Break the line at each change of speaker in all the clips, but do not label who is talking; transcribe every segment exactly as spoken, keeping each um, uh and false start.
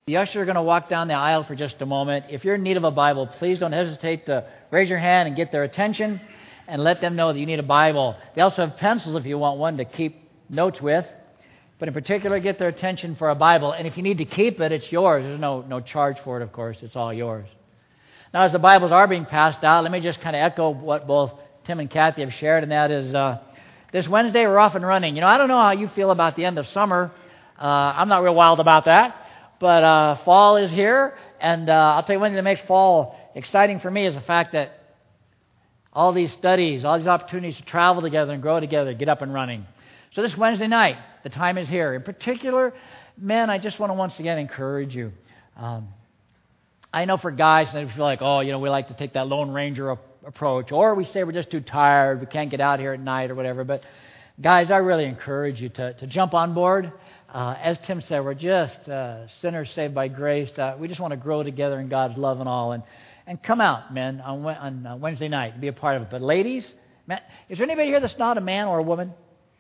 The ushers are going to walk down the aisle for just a moment. If you're in need of a Bible, please don't hesitate to raise your hand and get their attention and let them know that you need a Bible. They also have pencils if you want one to keep notes with. But in particular, get their attention for a Bible. And if you need to keep it, it's yours. There's no, no charge for it, of course. It's all yours. Now, as the Bibles are being passed out, let me just kind of echo what both Tim and Kathy have shared, and that is uh, this Wednesday we're off and running. You know, I don't know how you feel about the end of summer. Uh, I'm not real wild about that. But uh, fall is here, and uh, I'll tell you one thing that makes fall exciting for me is the fact that all these studies, all these opportunities to travel together and grow together, get up and running. So this Wednesday night, the time is here. In particular, men, I just want to once again encourage you. Um, I know for guys, they feel like, oh, you know, we like to take that Lone Ranger ap- approach, or we say we're just too tired, we can't get out here at night or whatever. But guys, I really encourage you to, to jump on board. Uh, as Tim said, we're just uh, sinners saved by grace. Uh, we just want to grow together in God's love and all. And, and come out, men, on, on uh, Wednesday night and be a part of it. But ladies, man, is there anybody here that's not a man or a woman?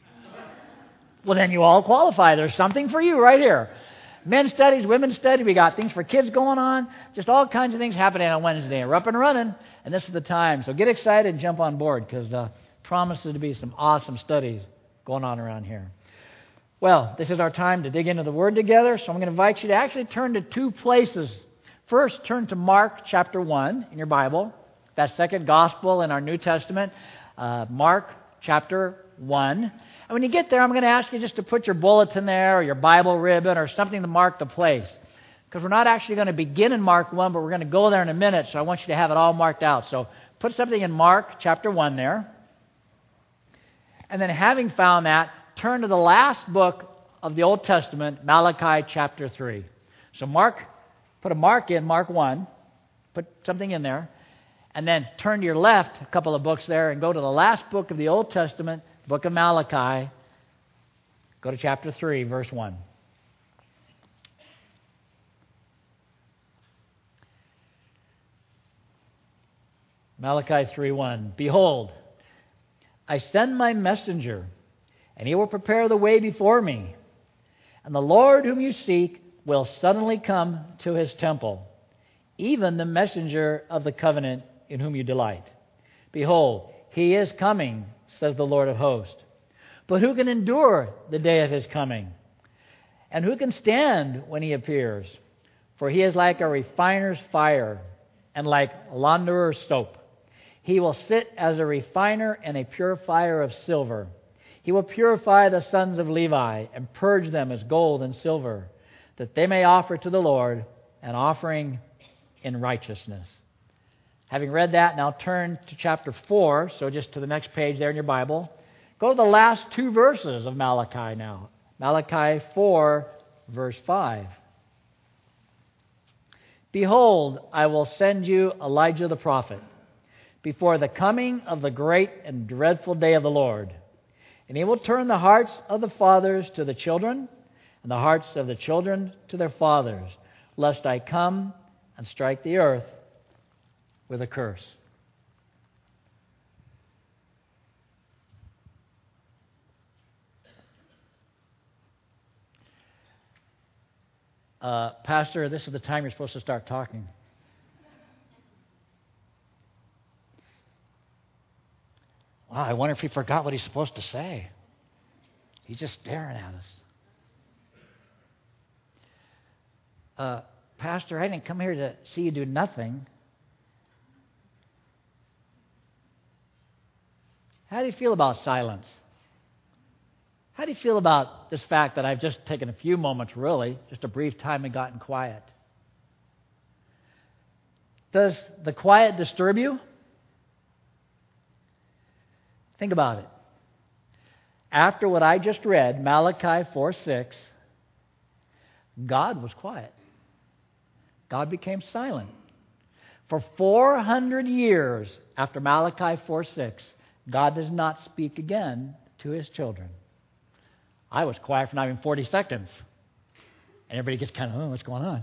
Well, then you all qualify. There's something for you right here. Men's studies, women's studies. We got things for kids going on. Just all kinds of things happening on Wednesday. We're up and running, and this is the time. So get excited and jump on board because uh, promises to be some awesome studies going on around here. Well, this is our time to dig into the Word together, so I'm going to invite you to actually turn to two places. First, turn to Mark chapter one in your Bible, that second gospel in our New Testament, uh, Mark chapter one. And when you get there, I'm going to ask you just to put your bulletin there or your Bible ribbon or something to mark the place. Because we're not actually going to begin in Mark one, but we're going to go there in a minute, so I want you to have it all marked out. So put something in Mark chapter one there. And then having found that, turn to the last book of the Old Testament, Malachi chapter three. So Mark, put a mark in, Mark one, put something in there, and then turn to your left, a couple of books there, and go to the last book of the Old Testament, book of Malachi. Go to chapter three, verse one. Malachi three one. Behold, I send my messenger, and he will prepare the way before me. And the Lord whom you seek will suddenly come to his temple, even the messenger of the covenant in whom you delight. Behold, he is coming, says the Lord of hosts. But who can endure the day of his coming? And who can stand when he appears? For he is like a refiner's fire and like launderer's soap. He will sit as a refiner and a purifier of silver. He will purify the sons of Levi and purge them as gold and silver, that they may offer to the Lord an offering in righteousness. Having read that, now turn to chapter four, so just to the next page there in your Bible. Go to the last two verses of Malachi now. Malachi four, verse five. Behold, I will send you Elijah the prophet before the coming of the great and dreadful day of the Lord. And he will turn the hearts of the fathers to the children, and the hearts of the children to their fathers, lest I come and strike the earth with a curse. Uh, Pastor, this is the time you're supposed to start talking. Wow, I wonder if he forgot what he's supposed to say. He's just staring at us. Uh, Pastor, I didn't come here to see you do nothing. How do you feel about silence? How do you feel about this fact that I've just taken a few moments, really, just a brief time and gotten quiet? Does the quiet disturb you? Think about it. After what I just read, Malachi four six, God was quiet. God became silent. For four hundred years after Malachi four six, God does not speak again to his children. I was quiet for not even forty seconds. And everybody gets kind of, oh, what's going on?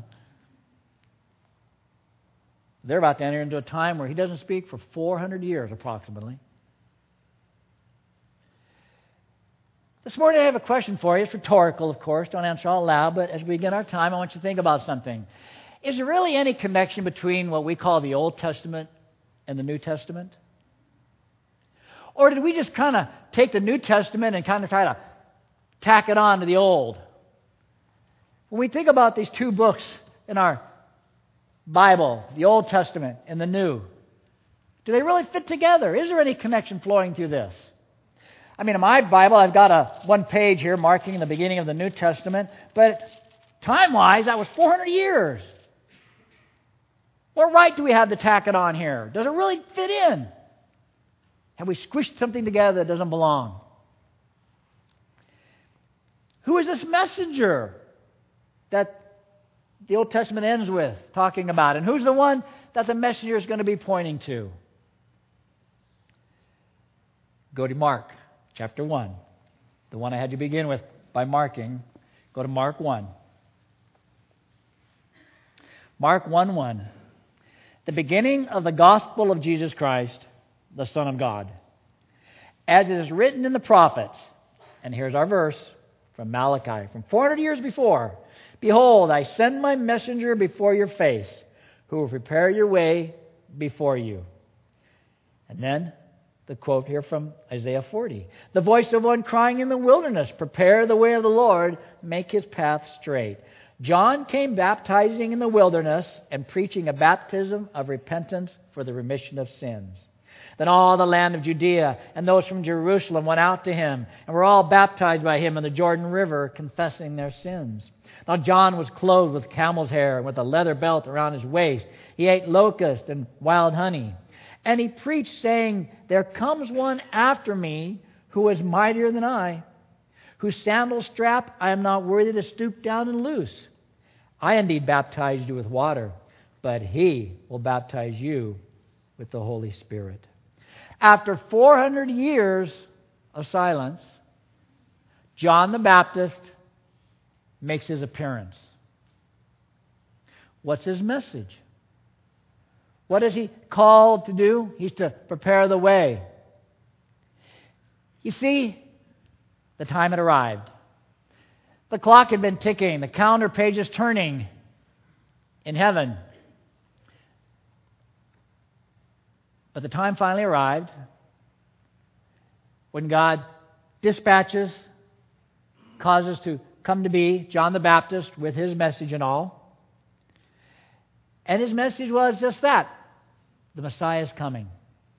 They're about to enter into a time where he doesn't speak for four hundred years approximately. This morning I have a question for you. It's rhetorical, of course. Don't answer out loud, but as we begin our time, I want you to think about something. Is there really any connection between what we call the Old Testament and the New Testament? Or did we just kind of take the New Testament and kind of try to tack it on to the Old? When we think about these two books in our Bible, the Old Testament and the New, do they really fit together? Is there any connection flowing through this? I mean, in my Bible, I've got a one page here marking the beginning of the New Testament, but time-wise, that was four hundred years. What right do we have to tack it on here? Does it really fit in? Have we squished something together that doesn't belong? Who is this messenger that the Old Testament ends with talking about? And who's the one that the messenger is going to be pointing to? Go to Mark chapter one, the one I had you begin with by marking. Go to Mark one. Mark one one. The beginning of the gospel of Jesus Christ, the Son of God. As it is written in the prophets, and here's our verse from Malachi, from four hundred years before. Behold, I send my messenger before your face, who will prepare your way before you. And then the quote here from Isaiah forty. The voice of one crying in the wilderness, prepare the way of the Lord, make his path straight. John came baptizing in the wilderness and preaching a baptism of repentance for the remission of sins. Then all the land of Judea and those from Jerusalem went out to him and were all baptized by him in the Jordan River, confessing their sins. Now John was clothed with camel's hair and with a leather belt around his waist. He ate locust and wild honey. And he preached, saying, there comes one after me who is mightier than I, whose sandal strap I am not worthy to stoop down and loose. I indeed baptized you with water, but he will baptize you with the Holy Spirit. After four hundred years of silence, John the Baptist makes his appearance. What's his message? What is he called to do? He's to prepare the way. You see, the time had arrived. The clock had been ticking. The calendar pages turning in heaven. But the time finally arrived when God dispatches, causes to come to be John the Baptist with his message and all. And his message was just that. The Messiah is coming.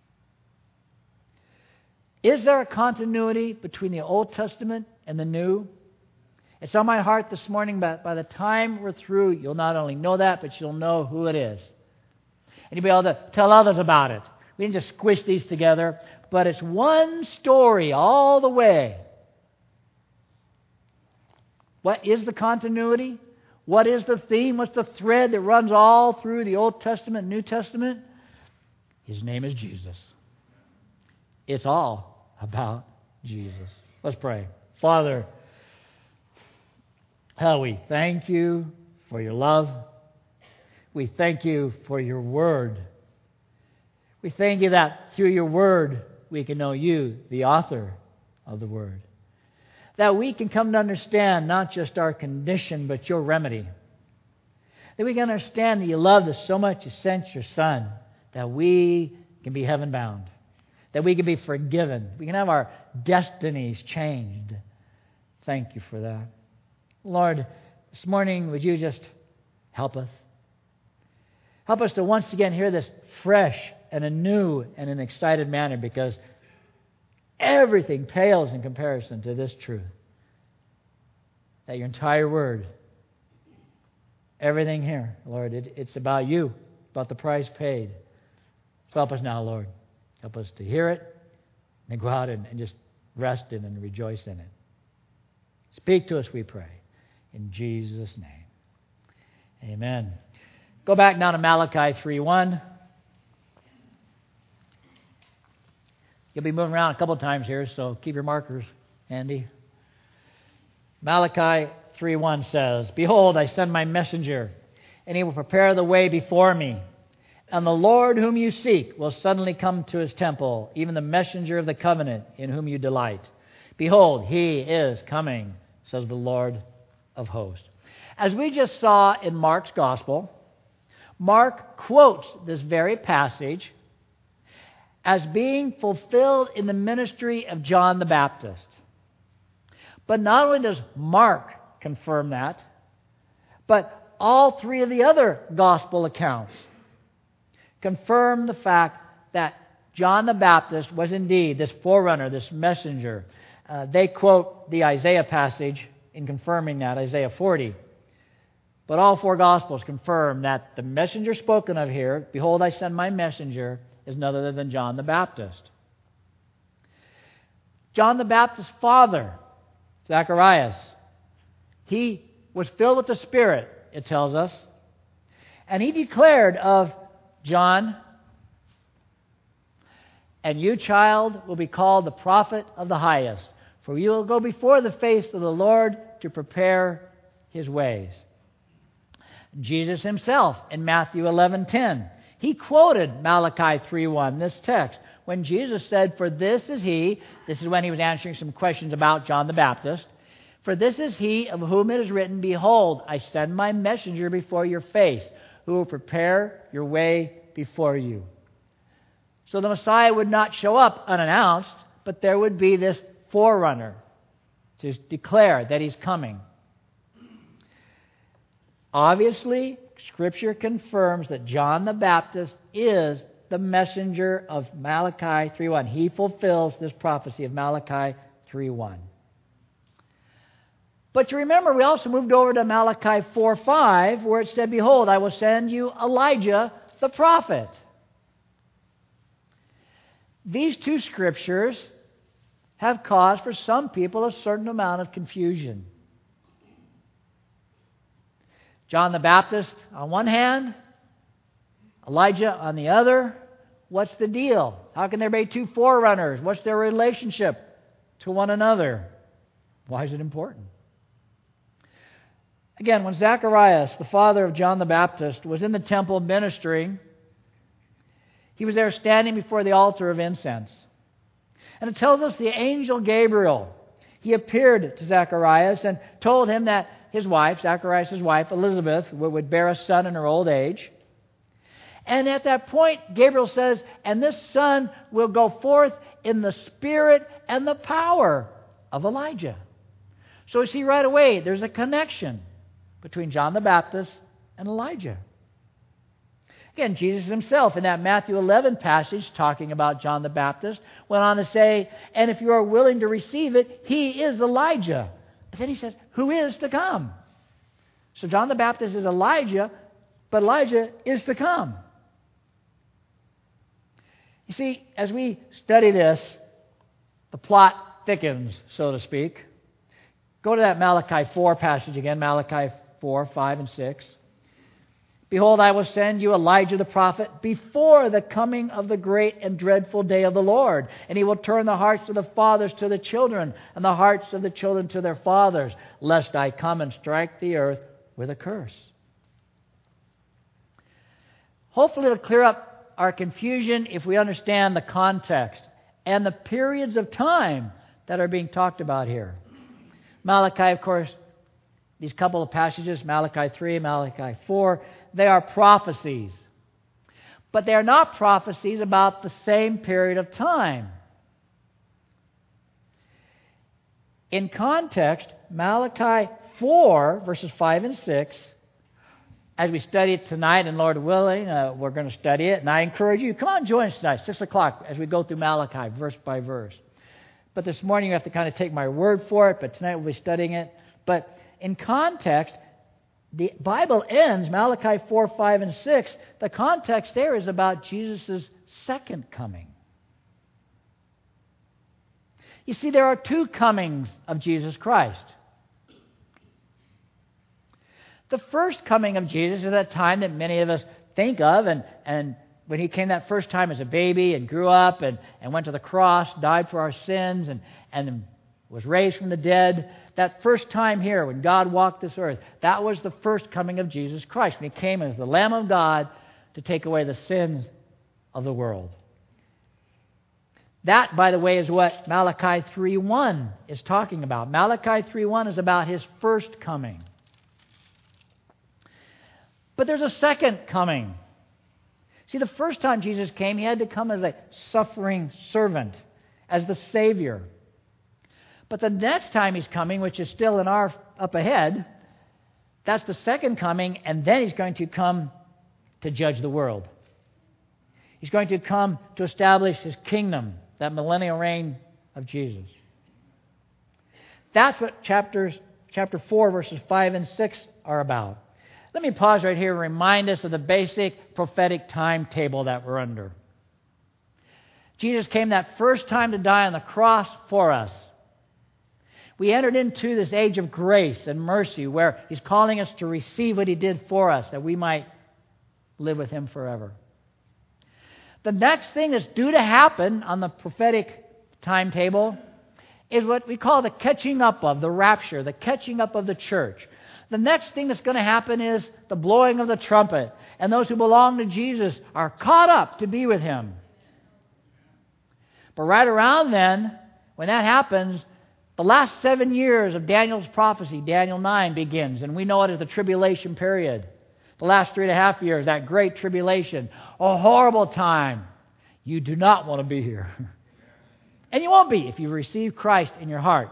Is there a continuity between the Old Testament and the New? It's on my heart this morning, but by the time we're through, you'll not only know that, but you'll know who it is. And you'll be able to tell others about it. We didn't just squish these together, but it's one story all the way. What is the continuity? What is the theme? What's the thread that runs all through the Old Testament and New Testament? His name is Jesus. It's all about Jesus. Let's pray. Father, how we thank you for your love. We thank you for your word. We thank you that through your word we can know you, the author of the word. That we can come to understand not just our condition, but your remedy. That we can understand that you loved us so much you sent your Son, that we can be heaven bound. That we can be forgiven. We can have our destinies changed. Thank you for that. Lord, this morning, would you just help us? Help us to once again hear this fresh and anew and in an excited manner, because everything pales in comparison to this truth. That your entire word, everything here, Lord, it, it's about you, about the price paid. So help us now, Lord. Help us to hear it and then go out and, and just rest in and rejoice in it. Speak to us, we pray. In Jesus' name. Amen. Go back now to Malachi three one. You'll be moving around a couple of times here, so keep your markers handy. Malachi three one says, Behold, I send my messenger, and he will prepare the way before me. And the Lord whom you seek will suddenly come to his temple, even the messenger of the covenant in whom you delight. Behold, he is coming, says the Lord of hosts. As we just saw in Mark's gospel, Mark quotes this very passage as being fulfilled in the ministry of John the Baptist. But not only does Mark confirm that, but all three of the other gospel accounts confirm the fact that John the Baptist was indeed this forerunner, this messenger. Uh, they quote the Isaiah passage in confirming that, Isaiah forty. But all four Gospels confirm that the messenger spoken of here, behold, I send my messenger, is none other than John the Baptist. John the Baptist's father, Zacharias, he was filled with the Spirit, it tells us, and he declared of John, and you, child, will be called the prophet of the highest, for you will go before the face of the Lord to prepare his ways. Jesus himself in Matthew eleven ten, he quoted Malachi three one, this text, when Jesus said, for this is he, this is when he was answering some questions about John the Baptist, for this is he of whom it is written, behold, I send my messenger before your face, who will prepare your way before you. So the Messiah would not show up unannounced, but there would be this forerunner to declare that he's coming. Obviously, Scripture confirms that John the Baptist is the messenger of Malachi three one. He fulfills this prophecy of Malachi three one. But you remember, we also moved over to Malachi four five, where it said, behold, I will send you Elijah the prophet. These two scriptures have caused for some people a certain amount of confusion. John the Baptist on one hand, Elijah on the other. What's the deal? How can there be two forerunners? What's their relationship to one another? Why is it important? Again, when Zacharias, the father of John the Baptist, was in the temple ministering, he was there standing before the altar of incense. And it tells us the angel Gabriel, he appeared to Zacharias and told him that his wife, Zacharias' wife, Elizabeth, would bear a son in her old age. And at that point, Gabriel says, and this son will go forth in the spirit and the power of Elijah. So we see right away there's a connection between John the Baptist and Elijah. Again, Jesus himself in that Matthew eleven passage talking about John the Baptist went on to say, and if you are willing to receive it, he is Elijah. But then he says, who is to come? So John the Baptist is Elijah, but Elijah is to come. You see, as we study this, the plot thickens, so to speak. Go to that Malachi four passage again, Malachi four, five, and six. Behold, I will send you Elijah the prophet before the coming of the great and dreadful day of the Lord. And he will turn the hearts of the fathers to the children, and the hearts of the children to their fathers, lest I come and strike the earth with a curse. Hopefully it'll clear up our confusion if we understand the context and the periods of time that are being talked about here. Malachi, of course, these couple of passages, Malachi three, Malachi four, they are prophecies. But they are not prophecies about the same period of time. In context, Malachi four, verses five and six, as we study it tonight, and Lord willing, uh, we're going to study it, and I encourage you, come on, join us tonight, six o'clock, as we go through Malachi, verse by verse. But this morning you have to kind of take my word for it, but tonight we'll be studying it. But in context, the Bible ends, Malachi four, five, and six, the context there is about Jesus' second coming. You see, there are two comings of Jesus Christ. The first coming of Jesus is that time that many of us think of, and, and when he came that first time as a baby and grew up and, and went to the cross, died for our sins, and, and was raised from the dead. That first time here when God walked this earth, that was the first coming of Jesus Christ, when he came as the Lamb of God to take away the sins of the world. That, by the way, is what Malachi three one is talking about. Malachi three one is about His first coming. But there's a second coming. See, the first time Jesus came, He had to come as a suffering servant, as the Savior. But the next time He's coming, which is still in our up ahead, that's the second coming, and then He's going to come to judge the world. He's going to come to establish His kingdom, that millennial reign of Jesus. That's what chapters, chapter four, verses five and six are about. Let me pause right here and remind us of the basic prophetic timetable that we're under. Jesus came that first time to die on the cross for us. We entered into this age of grace and mercy where He's calling us to receive what He did for us, that we might live with Him forever. The next thing that's due to happen on the prophetic timetable is what we call the catching up of, the rapture, the catching up of the church. The next thing that's going to happen is the blowing of the trumpet, and those who belong to Jesus are caught up to be with Him. But right around then, when that happens, the last seven years of Daniel's prophecy, Daniel nine, begins, and we know it as the tribulation period. The last three and a half years, that great tribulation, a horrible time. You do not want to be here. And you won't be if you receive Christ in your heart.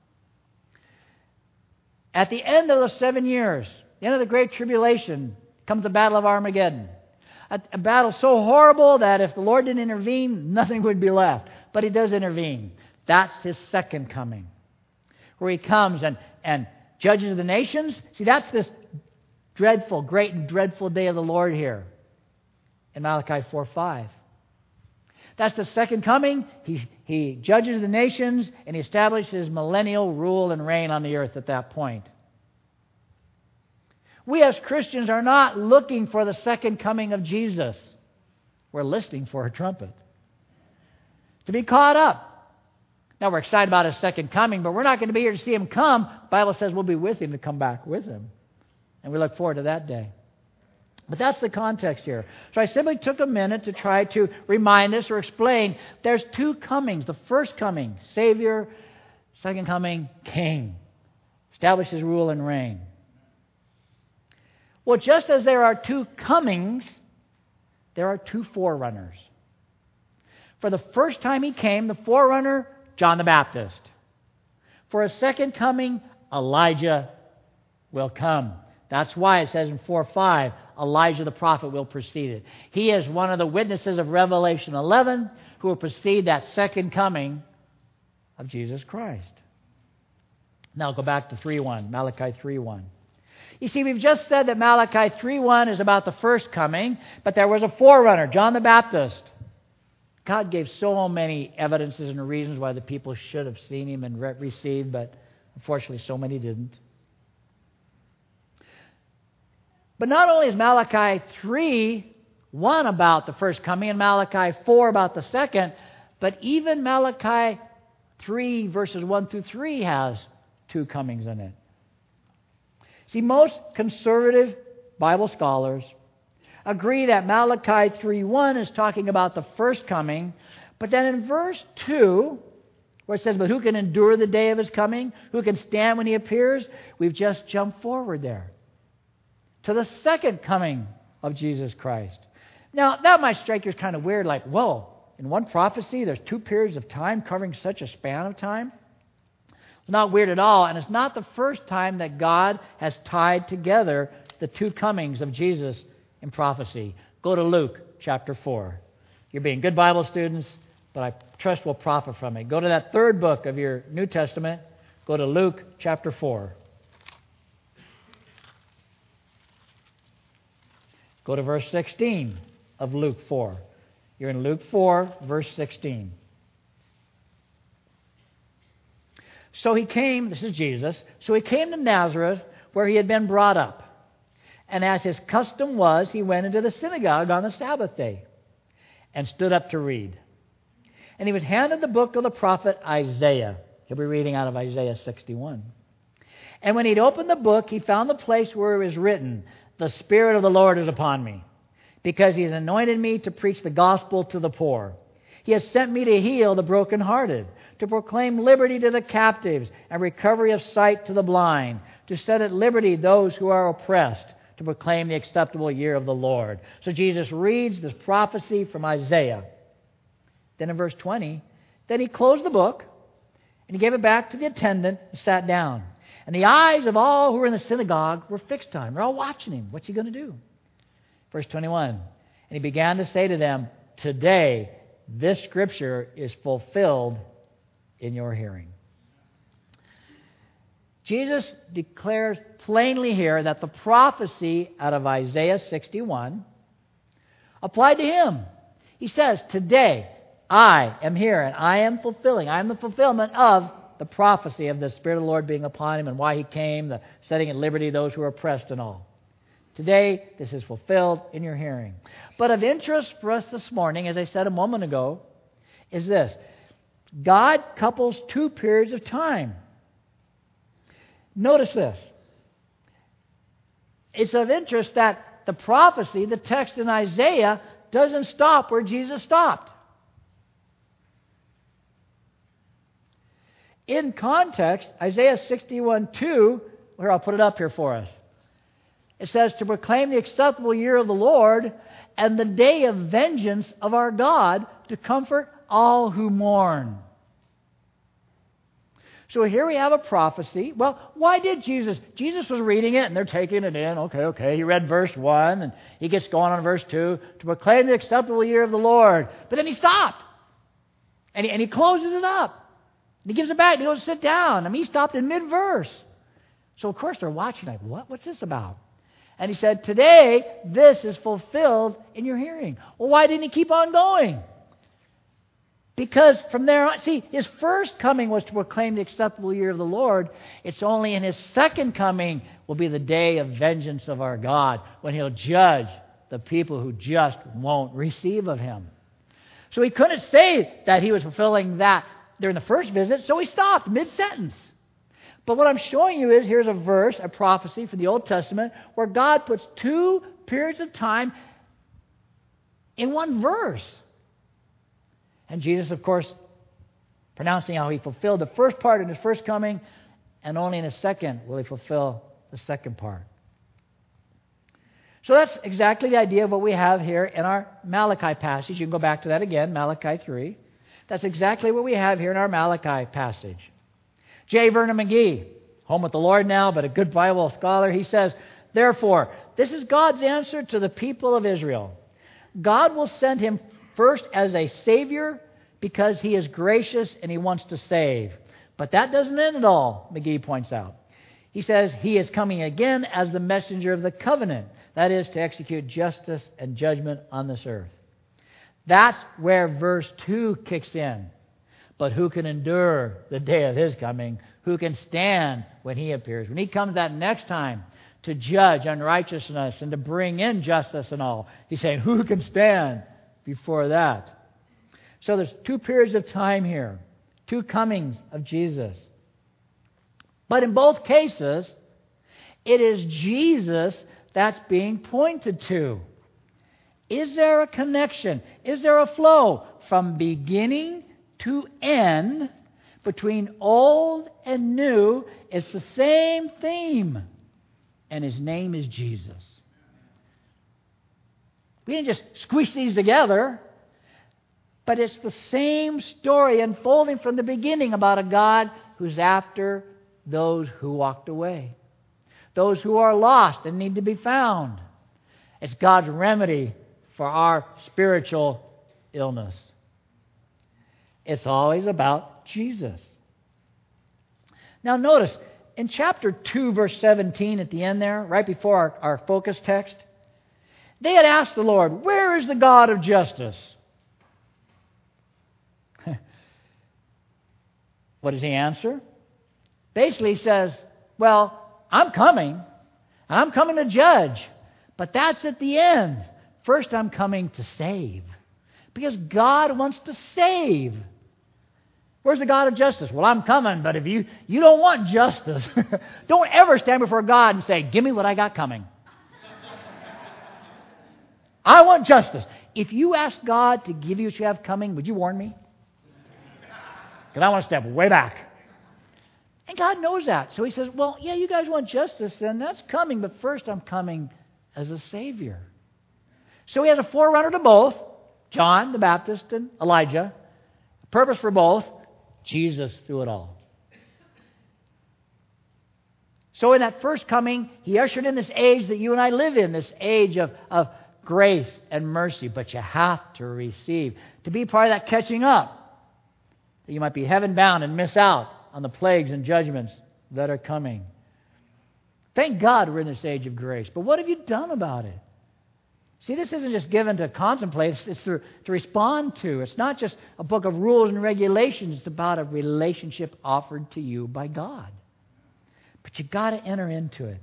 At the end of those seven years, the end of the great tribulation, comes the battle of Armageddon. A, a battle so horrible that if the Lord didn't intervene, nothing would be left. But He does intervene. That's His second coming, where He comes and, and judges the nations. See, that's this dreadful, great and dreadful day of the Lord here in Malachi four five. That's the second coming. He, he judges the nations and He establishes millennial rule and reign on the earth at that point. We as Christians are not looking for the second coming of Jesus. We're listening for a trumpet. To be caught up. Now we're excited about His second coming, but we're not going to be here to see Him come. The Bible says we'll be with Him to come back with Him. And we look forward to that day. But that's the context here. So I simply took a minute to try to remind us or explain there's two comings. The first coming, Savior. Second coming, King. Establish His rule and reign. Well, just as there are two comings, there are two forerunners. For the first time He came, the forerunner, John the Baptist. For a second coming, Elijah will come. That's why it says in four five, Elijah the prophet will precede it. He is one of the witnesses of Revelation eleven who will precede that second coming of Jesus Christ. Now go back to three one, Malachi three one. You see, we've just said that Malachi three one is about the first coming, but there was a forerunner, John the Baptist. God gave so many evidences and reasons why the people should have seen Him and re- received, but unfortunately so many didn't. But not only is Malachi three one about the first coming and Malachi four about the second, but even Malachi three verses one through three has two comings in it. See, most conservative Bible scholars agree that Malachi three one is talking about the first coming, but then in verse two, where it says, "But who can endure the day of His coming? Who can stand when He appears?" We've just jumped forward there to the second coming of Jesus Christ. Now, that might strike you as kind of weird, like, whoa, in one prophecy, there's two periods of time covering such a span of time? It's not weird at all, and it's not the first time that God has tied together the two comings of Jesus in prophecy. Go to Luke chapter four. You're being good Bible students, but I trust we'll profit from it. Go to that third book of your New Testament. Go to Luke chapter four. Go to verse sixteen of Luke four. You're in Luke four, verse sixteen. So he came, this is Jesus, so he came to Nazareth where he had been brought up. And as his custom was, he went into the synagogue on the Sabbath day and stood up to read. And he was handed the book of the prophet Isaiah. He'll be reading out of Isaiah sixty-one. And when he'd opened the book, he found the place where it was written, "The Spirit of the Lord is upon me, because He has anointed me to preach the gospel to the poor. He has sent me to heal the brokenhearted, to proclaim liberty to the captives and recovery of sight to the blind, to set at liberty those who are oppressed, to proclaim the acceptable year of the Lord. So Jesus reads this prophecy from Isaiah. Then in verse twenty, then he closed the book and he gave it back to the attendant and sat down. And the eyes of all who were in the synagogue were fixed on him. They're all watching him. What's he going to do? Verse twenty-one, and he began to say to them, today this scripture is fulfilled in your hearing. Jesus declares plainly here that the prophecy out of Isaiah sixty-one applied to him. He says, today I am here and I am fulfilling. I am the fulfillment of the prophecy of the Spirit of the Lord being upon him and why he came, the setting at liberty those who are oppressed and all. Today, this is fulfilled in your hearing. But of interest for us this morning, as I said a moment ago, is this. God couples two periods of time. Notice this. It's of interest that the prophecy, the text in Isaiah, doesn't stop where Jesus stopped. In context, Isaiah sixty-one two, here I'll put it up here for us. It says, to proclaim the acceptable year of the Lord and the day of vengeance of our God, to comfort all who mourn. So here we have a prophecy. Well, why did Jesus? Jesus was reading it and they're taking it in. Okay, okay. He read verse one and he gets going on verse two. To proclaim the acceptable year of the Lord. But then he stopped. And he, and he closes it up. And he gives it back and he goes sit down. I mean, he stopped in mid-verse. So of course they're watching like, what? What's this about? And he said, today this is fulfilled in your hearing. Well, why didn't he keep on going? Because from there on, see, his first coming was to proclaim the acceptable year of the Lord. It's only in his second coming will be the day of vengeance of our God, when he'll judge the people who just won't receive of him. So he couldn't say that he was fulfilling that during the first visit, so he stopped mid-sentence. But what I'm showing you is, here's a verse, a prophecy from the Old Testament, where God puts two periods of time in one verse. And Jesus, of course, pronouncing how he fulfilled the first part in his first coming, and only in his second will he fulfill the second part. So that's exactly the idea of what we have here in our Malachi passage. You can go back to that again, Malachi three. That's exactly what we have here in our Malachi passage. J. Vernon McGee, home with the Lord now, but a good Bible scholar, he says, therefore, this is God's answer to the people of Israel. God will send him first as a Savior because he is gracious and he wants to save. But that doesn't end it all, McGee points out. He says he is coming again as the messenger of the covenant, that is, to execute justice and judgment on this earth. That's where verse two kicks in. But who can endure the day of his coming? Who can stand when he appears? When he comes that next time to judge unrighteousness and to bring in justice and all, he's saying, who can stand before that? So there's two periods of time here, two comings of Jesus. But in both cases, it is Jesus that's being pointed to. Is there a connection? Is there a flow from beginning to end between old and new? It's the same theme, and his name is Jesus. We didn't just squish these together, but it's the same story unfolding from the beginning about a God who's after those who walked away, those who are lost and need to be found. It's God's remedy for our spiritual illness. It's always about Jesus. Now notice, in chapter two, verse seventeen at the end there, right before our, our focus text, they had asked the Lord, where is the God of justice? What does he answer? Basically he says, well, I'm coming, and I'm coming to judge, but that's at the end. First I'm coming to save, because God wants to save. Where's the God of justice? Well, I'm coming, but if you, you don't want justice, don't ever stand before God and say, give me what I got coming. I want justice. If you ask God to give you what you have coming, would you warn me? Because I want to step way back. And God knows that. So he says, well, yeah, you guys want justice, and that's coming, but first I'm coming as a Savior. So he has a forerunner to both, John the Baptist and Elijah. A purpose for both, Jesus through it all. So in that first coming, he ushered in this age that you and I live in, this age of, of grace and mercy. But you have to receive. To be part of that catching up, that you might be heaven-bound and miss out on the plagues and judgments that are coming. Thank God we're in this age of grace. But what have you done about it? See, this isn't just given to contemplate. It's, it's to, to respond to. It's not just a book of rules and regulations. It's about a relationship offered to you by God. But you've got to enter into it.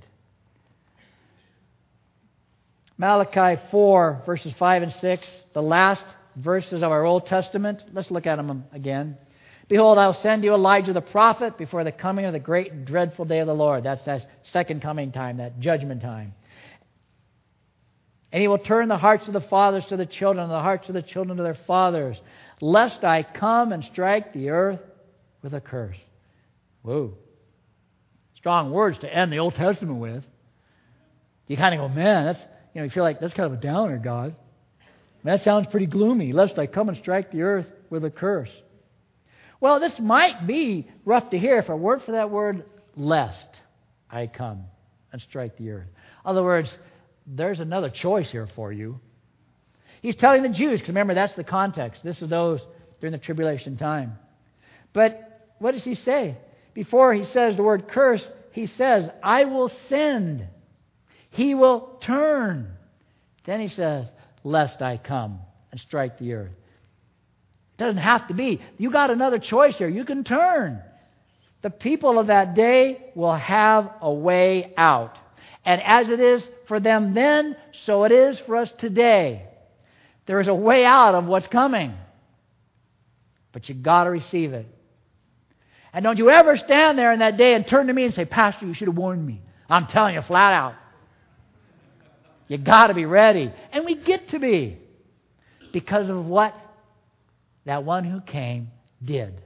Malachi four, verses five and six, the last verses of our Old Testament. Let's look at them again. Behold, I will send you Elijah the prophet before the coming of the great and dreadful day of the Lord. That's that second coming time, that judgment time. And he will turn the hearts of the fathers to the children, and the hearts of the children to their fathers, lest I come and strike the earth with a curse. Whoa. Strong words to end the Old Testament with. You kind of go, man, that's, you know, you feel like that's kind of a downer, God. That sounds pretty gloomy. Lest I come and strike the earth with a curse. Well, this might be rough to hear if it weren't for that word, lest I come and strike the earth. In other words, there's another choice here for you. He's telling the Jews, because remember, that's the context. This is those during the tribulation time. But what does he say? Before he says the word curse, he says, I will send. He will turn. Then he says, lest I come and strike the earth. It doesn't have to be. You got another choice here. You can turn. The people of that day will have a way out. And as it is for them then, so it is for us today. There is a way out of what's coming. But you've got to receive it. And don't you ever stand there in that day and turn to me and say, Pastor, you should have warned me. I'm telling you flat out. You've got to be ready. And we get to be. Because of what that one who came did.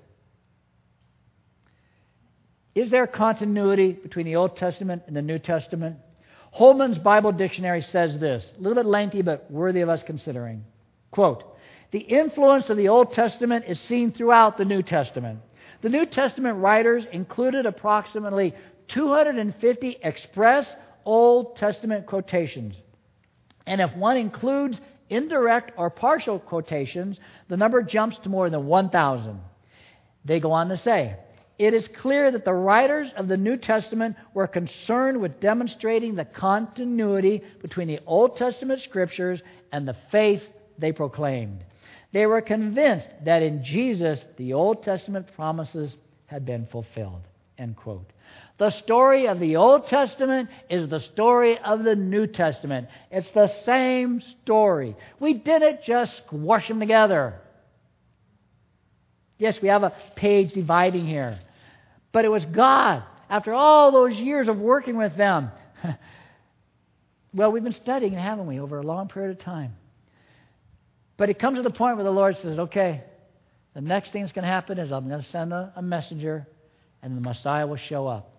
Is there continuity between the Old Testament and the New Testament? Holman's Bible Dictionary says this, a little bit lengthy but worthy of us considering. Quote, the influence of the Old Testament is seen throughout the New Testament. The New Testament writers included approximately two hundred fifty express Old Testament quotations. And if one includes indirect or partial quotations, the number jumps to more than one thousand. They go on to say, it is clear that the writers of the New Testament were concerned with demonstrating the continuity between the Old Testament scriptures and the faith they proclaimed. They were convinced that in Jesus the Old Testament promises had been fulfilled. End quote. The story of the Old Testament is the story of the New Testament. It's the same story. We didn't just squash them together. Yes, we have a page dividing here. But it was God, after all those years of working with them. Well, we've been studying, haven't we, over a long period of time. But it comes to the point where the Lord says, okay, the next thing that's going to happen is I'm going to send a, a messenger and the Messiah will show up.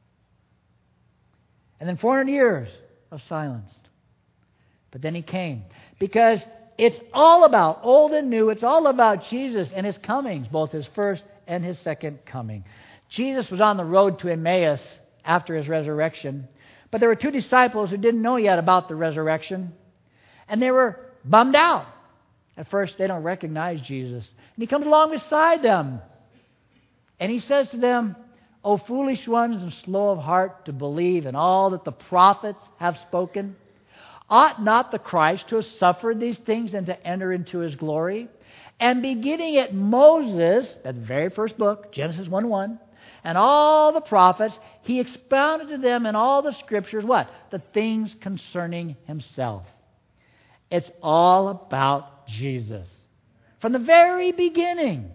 And then four hundred years of silence. But then he came. Because it's all about, old and new, it's all about Jesus and his comings, both his first and his second coming. Jesus was on the road to Emmaus after his resurrection. But there were two disciples who didn't know yet about the resurrection. And they were bummed out. At first, they don't recognize Jesus. And he comes along beside them. And he says to them, O foolish ones and slow of heart to believe in all that the prophets have spoken. Ought not the Christ to have suffered these things and to enter into his glory? And beginning at Moses, that very first book, Genesis one one, and all the prophets, he expounded to them in all the scriptures, what? The things concerning himself. It's all about Jesus. From the very beginning.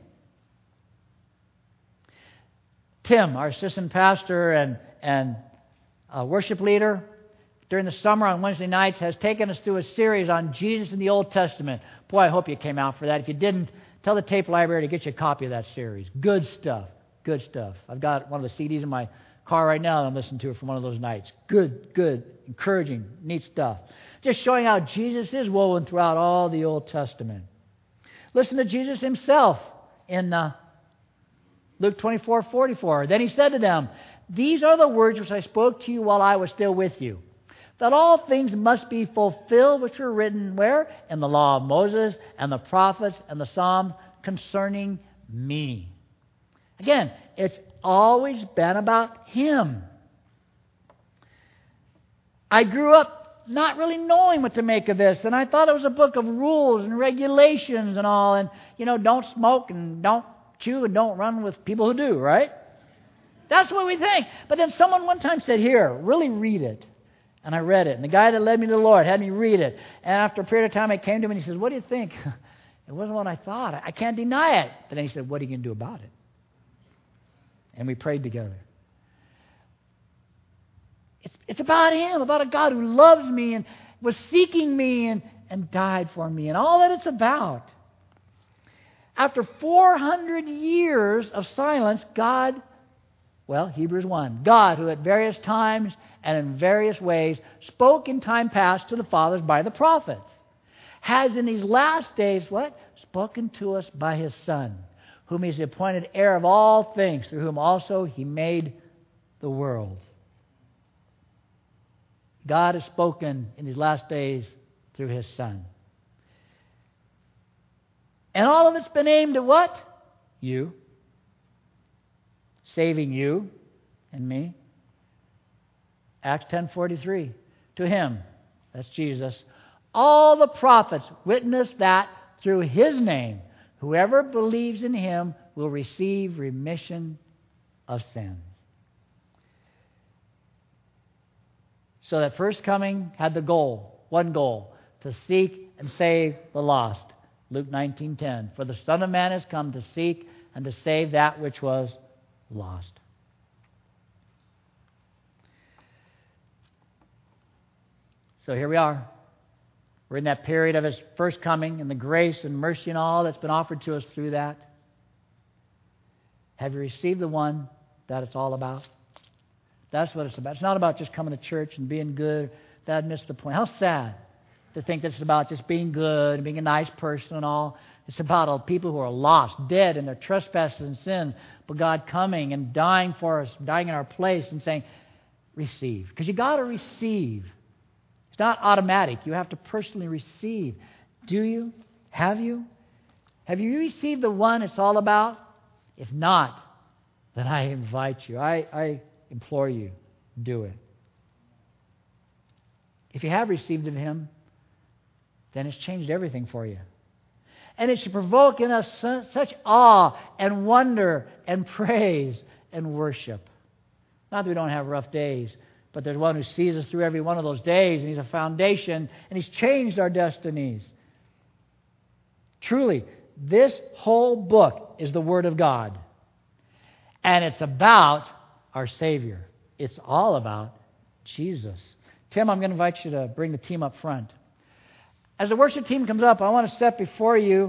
Tim, our assistant pastor and, and uh, worship leader, during the summer on Wednesday nights has taken us through a series on Jesus in the Old Testament. Boy, I hope you came out for that. If you didn't, tell the tape library to get you a copy of that series. Good stuff. Good stuff. I've got one of the C Ds in my car right now that I'm listening to from one of those nights. Good, good, encouraging, neat stuff. Just showing how Jesus is woven throughout all the Old Testament. Listen to Jesus himself in uh, Luke twenty-four forty-four. Then he said to them, "These are the words which I spoke to you while I was still with you, that all things must be fulfilled which were written where? In the law of Moses and the prophets and the Psalms concerning me." Again, it's always been about him. I grew up not really knowing what to make of this, and I thought it was a book of rules and regulations and all, and, you know, don't smoke and don't chew and don't run with people who do, right? That's what we think. But then someone one time said, "Here, really read it." And I read it. And the guy that led me to the Lord had me read it. And after a period of time, I came to him and he says, "What do you think?" It wasn't what I thought. I can't deny it. But then he said, "What are you going to do about it?" And we prayed together. It's, it's about him, about a God who loves me and was seeking me and, and died for me, and all that it's about. After four hundred years of silence, God, well, Hebrews one, God, who at various times and in various ways spoke in time past to the fathers by the prophets, has in these last days, what? Spoken to us by his Son, whom he has appointed heir of all things, through whom also he made the world. God has spoken in these last days through his Son. And all of it's been aimed at what? You. Saving you and me. Acts ten forty-three. To him, that's Jesus, all the prophets witness that through his name, whoever believes in him will receive remission of sins. So that first coming had the goal, one goal, to seek and save the lost. Luke nineteen ten. For the Son of Man has come to seek and to save that which was lost. So here we are. We're in that period of his first coming and the grace and mercy and all that's been offered to us through that. Have you received the one that it's all about? That's what it's about. It's not about just coming to church and being good. That missed the point. How sad to think this is about just being good and being a nice person and all. It's about all people who are lost, dead in their trespasses and sin, but God coming and dying for us, dying in our place and saying, receive. Because you got to receive. It's not automatic. You have to personally receive. Do you? Have you? Have you received the one it's all about? If not, then I invite you. I, I implore you, do it. If you have received of him, then it's changed everything for you. And it should provoke in us such awe and wonder and praise and worship. Not that we don't have rough days, but there's one who sees us through every one of those days, and he's a foundation, and he's changed our destinies. Truly, this whole book is the Word of God. And it's about our Savior. It's all about Jesus. Tim, I'm going to invite you to bring the team up front. As the worship team comes up, I want to set before you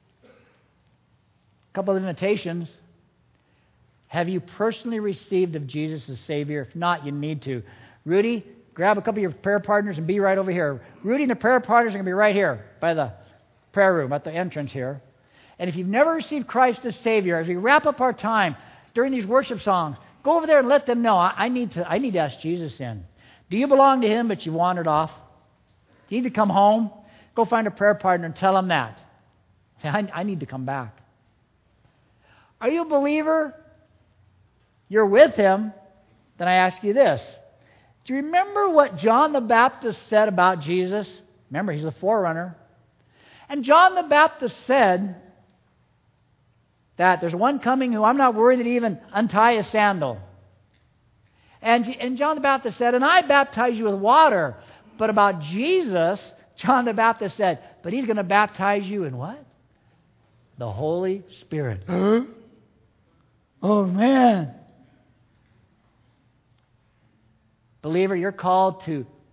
a couple of invitations. Have you personally received of Jesus as Savior? If not, you need to. Rudy, grab a couple of your prayer partners and be right over here. Rudy and the prayer partners are going to be right here by the prayer room at the entrance here. And if you've never received Christ as Savior, as we wrap up our time during these worship songs, go over there and let them know, I, I need to I need to ask Jesus in. Do you belong to him but you wandered off? Do you need to come home? Go find a prayer partner and tell them that. Say, I, I need to come back. Are you a believer? You're with him. Then I ask you this. Do you remember what John the Baptist said about Jesus? Remember, he's the forerunner. And John the Baptist said that there's one coming who I'm not worthy to even untie his sandal. And, and John the Baptist said, and I baptize you with water. But about Jesus, John the Baptist said, but he's going to baptize you in what? The Holy Spirit. Huh? Oh, man. Believer, you're called to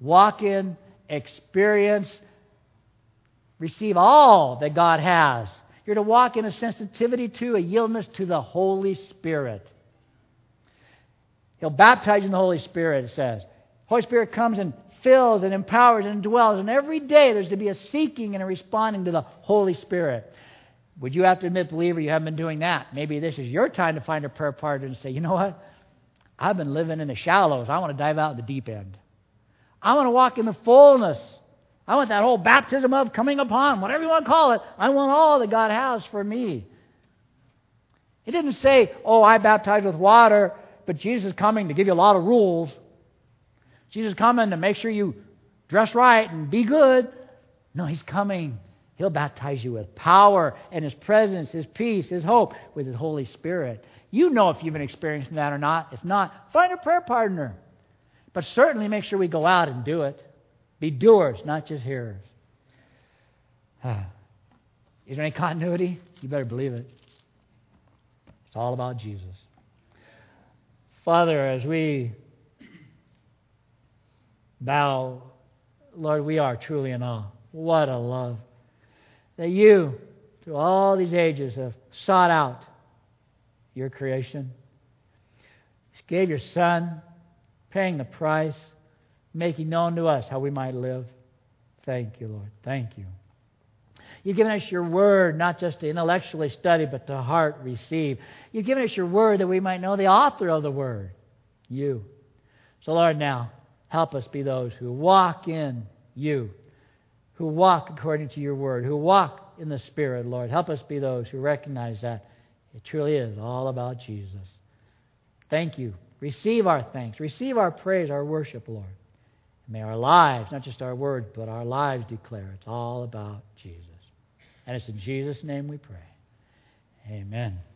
walk in, experience, receive all that God has. You're to walk in a sensitivity to, a yieldness to the Holy Spirit. He'll baptize you in the Holy Spirit, it says. Holy Spirit comes and fills and empowers and dwells. And every day there's to be a seeking and a responding to the Holy Spirit. Would you have to admit, believer, you haven't been doing that? Maybe this is your time to find a prayer partner and say, you know what? I've been living in the shallows. I want to dive out in the deep end. I want to walk in the fullness. I want that whole baptism of coming upon, whatever you want to call it. I want all that God has for me. It didn't say, oh, I baptize with water, but Jesus is coming to give you a lot of rules. Jesus is coming to make sure you dress right and be good. No, He's coming. He'll baptize you with power and His presence, His peace, His hope, with His Holy Spirit. You know if you've been experiencing that or not. If not, find a prayer partner. But certainly make sure we go out and do it. Be doers, not just hearers. Is there any continuity? You better believe it. It's all about Jesus. Father, as we bow, Lord, we are truly in awe. What a love that you, through all these ages, have sought out your creation. You gave your Son, paying the price, making known to us how we might live. Thank you, Lord. Thank you. You've given us your word, not just to intellectually study, but to heart receive. You've given us your word that we might know the author of the word, you. So, Lord, now, help us be those who walk in you, who walk according to your word, who walk in the Spirit, Lord. Help us be those who recognize that it truly is all about Jesus. Thank you. Receive our thanks. Receive our praise, our worship, Lord. May our lives, not just our words, but our lives declare it's all about Jesus. And it's in Jesus' name we pray. Amen.